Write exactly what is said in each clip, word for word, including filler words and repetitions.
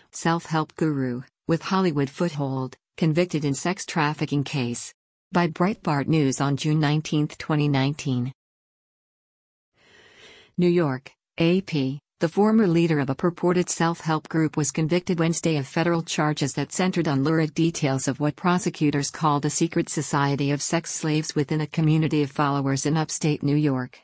self-help guru, with Hollywood foothold, convicted in sex trafficking case. By Breitbart News on June nineteenth, twenty nineteen. New York, A P. The former leader of a purported self-help group was convicted Wednesday of federal charges that centered on lurid details of what prosecutors called a secret society of sex slaves within a community of followers in upstate New York.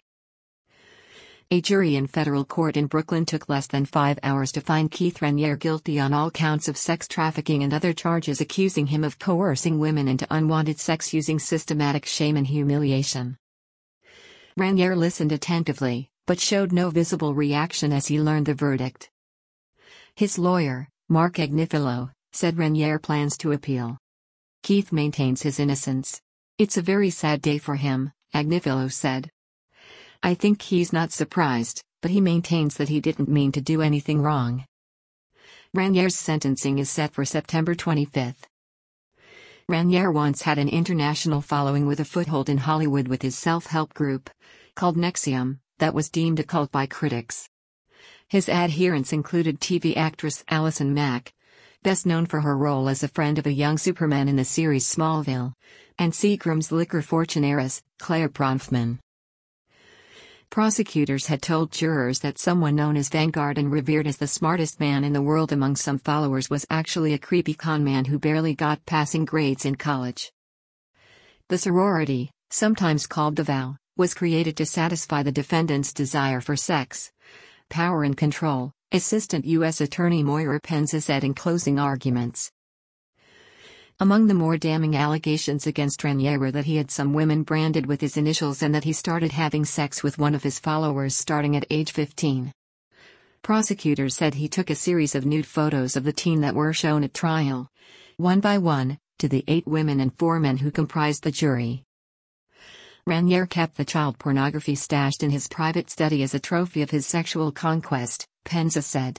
A jury in federal court in Brooklyn took less than five hours to find Keith Raniere guilty on all counts of sex trafficking and other charges accusing him of coercing women into unwanted sex using systematic shame and humiliation. Raniere listened attentively, but showed no visible reaction as he learned the verdict. His lawyer, Mark Agnifilo, said Raniere plans to appeal. Keith maintains his innocence. "It's a very sad day for him," Agnifilo said. "I think he's not surprised, but he maintains that he didn't mean to do anything wrong." Raniere's sentencing is set for September twenty-fifth. Raniere once had an international following with a foothold in Hollywood with his self-help group, called NXIVM, that was deemed a cult by critics. His adherents included T V actress Allison Mack, best known for her role as a friend of a young Superman in the series Smallville, and Seagram's liquor fortune heiress, Claire Bronfman. Prosecutors had told jurors that someone known as Vanguard and revered as the smartest man in the world among some followers was actually a creepy con man who barely got passing grades in college. The sorority, sometimes called the Vow, was created to satisfy the defendant's desire for sex, power and control, Assistant U S Attorney Moira Penza said in closing arguments. Among the more damning allegations against Raniere were that he had some women branded with his initials and that he started having sex with one of his followers starting at age fifteen. Prosecutors said he took a series of nude photos of the teen that were shown at trial, one by one, to the eight women and four men who comprised the jury. Raniere kept the child pornography stashed in his private study as a trophy of his sexual conquest, Penza said.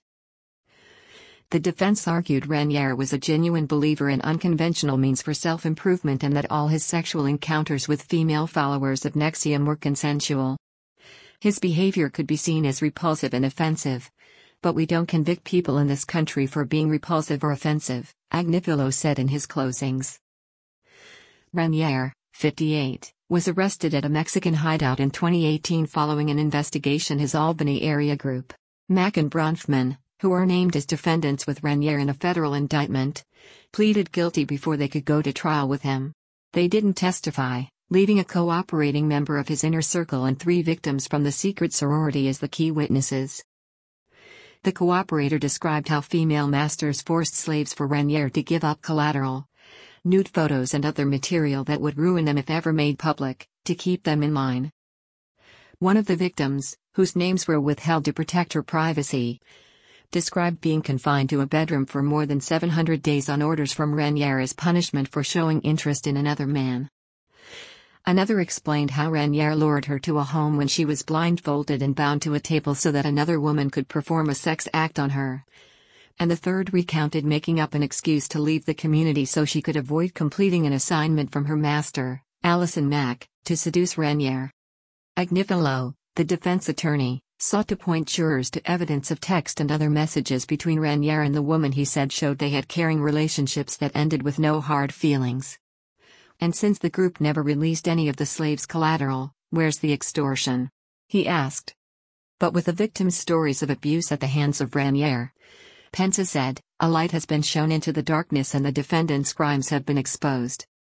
The defense argued Raniere was a genuine believer in unconventional means for self-improvement and that all his sexual encounters with female followers of NXIVM were consensual. His behavior could be seen as repulsive and offensive. "But we don't convict people in this country for being repulsive or offensive," Agnifilo said in his closings. Raniere, fifty-eight, was arrested at a Mexican hideout in twenty eighteen following an investigation his Albany area group, Mack and Bronfman, who are named as defendants with Raniere in a federal indictment, pleaded guilty before they could go to trial with him. They didn't testify, leaving a cooperating member of his inner circle and three victims from the secret sorority as the key witnesses. The cooperator described how female masters forced slaves for Raniere to give up collateral, nude photos and other material that would ruin them if ever made public, to keep them in line. One of the victims, whose names were withheld to protect her privacy, described being confined to a bedroom for more than seven hundred days on orders from Raniere as punishment for showing interest in another man. Another explained how Raniere lured her to a home when she was blindfolded and bound to a table so that another woman could perform a sex act on her. And the third recounted making up an excuse to leave the community so she could avoid completing an assignment from her master, Allison Mack, to seduce Raniere. Agnifilo, the defense attorney, sought to point jurors to evidence of text and other messages between Raniere and the woman he said showed they had caring relationships that ended with no hard feelings. And since the group never released any of the slaves' collateral, where's the extortion? He asked. But with the victims' stories of abuse at the hands of Raniere, Penza said, a light has been shown into the darkness and the defendants' crimes have been exposed.